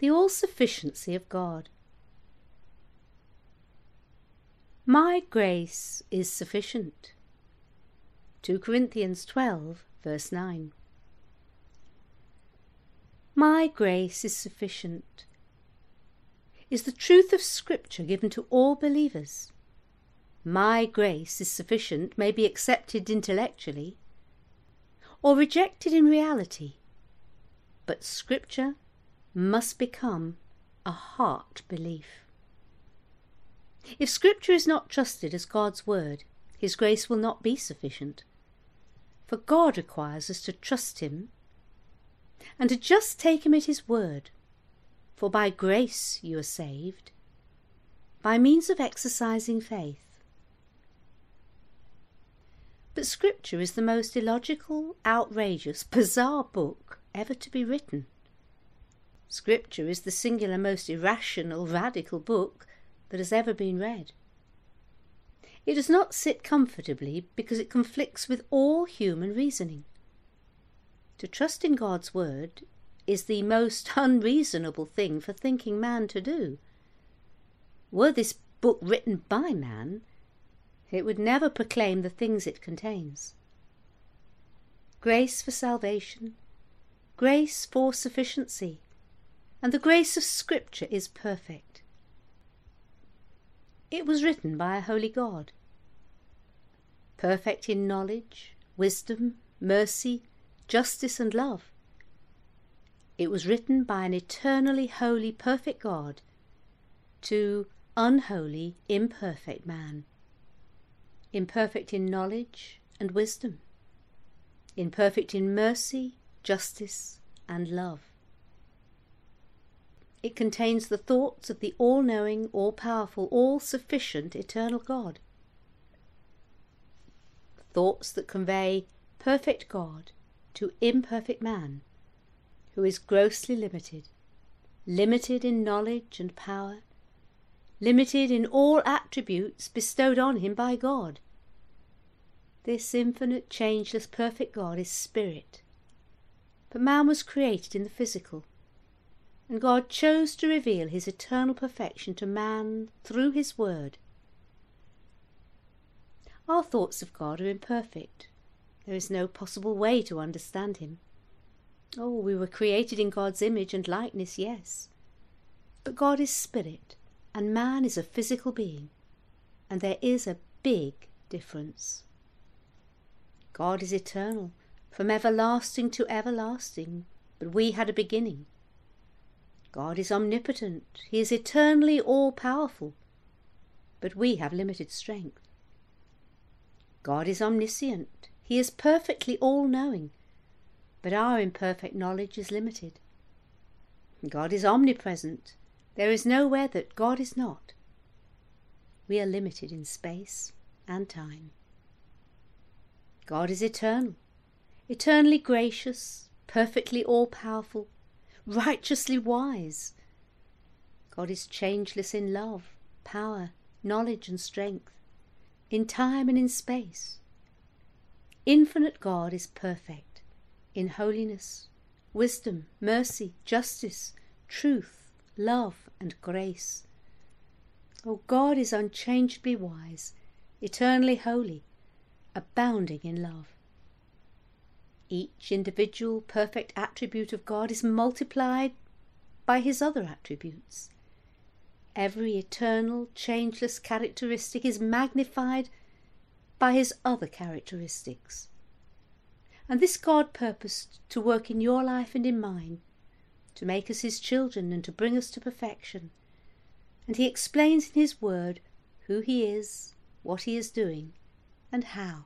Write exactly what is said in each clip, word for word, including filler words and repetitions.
The all-sufficiency of God. My grace is sufficient. Second Corinthians twelve, verse nine. My grace is sufficient is the truth of Scripture given to all believers. My grace is sufficient may be accepted intellectually or rejected in reality, but Scripture must become a heart belief. If Scripture is not trusted as God's word, His grace will not be sufficient. For God requires us to trust Him and to just take Him at His word. For by grace you are saved, by means of exercising faith. But Scripture is the most illogical, outrageous, bizarre book ever to be written. Scripture is the singular most irrational, radical book that has ever been read. It does not sit comfortably because it conflicts with all human reasoning. To trust in God's word is the most unreasonable thing for thinking man to do. Were this book written by man, it would never proclaim the things it contains. Grace for salvation, grace for sufficiency, and the grace of Scripture is perfect. It was written by a holy God, perfect in knowledge, wisdom, mercy, justice and love. It was written by an eternally holy, perfect God to unholy, imperfect man. Imperfect in knowledge and wisdom, imperfect in mercy, justice and love. It contains the thoughts of the all-knowing, all-powerful, all-sufficient, eternal God. Thoughts that convey perfect God to imperfect man, who is grossly limited, limited in knowledge and power, limited in all attributes bestowed on him by God. This infinite, changeless, perfect God is spirit, but man was created in the physical, and God chose to reveal his eternal perfection to man through his word. Our thoughts of God are imperfect. There is no possible way to understand him. Oh, we were created in God's image and likeness, yes. But God is spirit, and man is a physical being, and there is a big difference. God is eternal, from everlasting to everlasting, but we had a beginning. God is omnipotent, he is eternally all-powerful, but we have limited strength. God is omniscient, he is perfectly all-knowing, but our imperfect knowledge is limited. God is omnipresent, there is nowhere that God is not. We are limited in space and time. God is eternal, eternally gracious, perfectly all-powerful, righteously wise. God is changeless in love, power, knowledge and strength, in time and in space. Infinite God is perfect in holiness, wisdom, mercy, justice, truth, love and grace. Oh, God is unchangeably wise, eternally holy, abounding in love. Each individual perfect attribute of God is multiplied by his other attributes. Every eternal, changeless characteristic is magnified by his other characteristics. And this God purposed to work in your life and in mine, to make us his children and to bring us to perfection. And he explains in his word who he is, what he is doing, and how.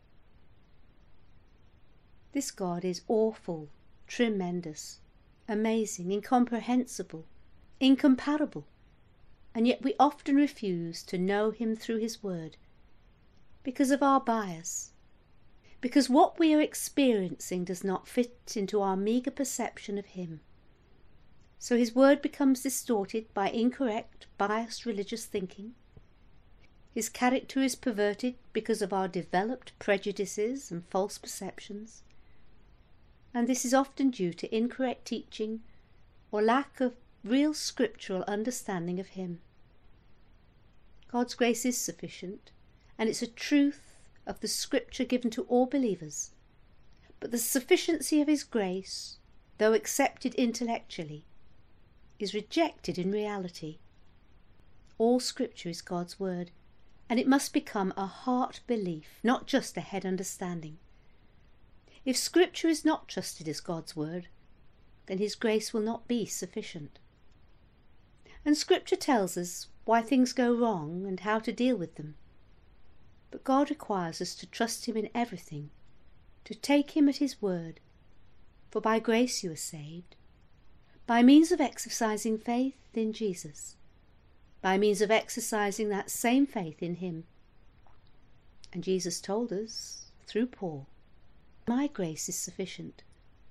This God is awful, tremendous, amazing, incomprehensible, incomparable, and yet we often refuse to know him through his word because of our bias, because what we are experiencing does not fit into our meagre perception of him. So his word becomes distorted by incorrect, biased religious thinking. His character is perverted because of our developed prejudices and false perceptions. And this is often due to incorrect teaching or lack of real scriptural understanding of him. God's grace is sufficient, and it's a truth of the scripture given to all believers. But the sufficiency of his grace, though accepted intellectually, is rejected in reality. All scripture is God's word, and it must become a heart belief, not just a head understanding. If scripture is not trusted as God's word, then his grace will not be sufficient. And scripture tells us why things go wrong and how to deal with them. But God requires us to trust him in everything, to take him at his word, for by grace you are saved, by means of exercising faith in Jesus, by means of exercising that same faith in him. And Jesus told us, through Paul, my grace is sufficient.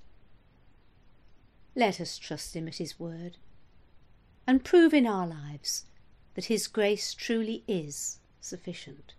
Let us trust him at his word, and prove in our lives that his grace truly is sufficient.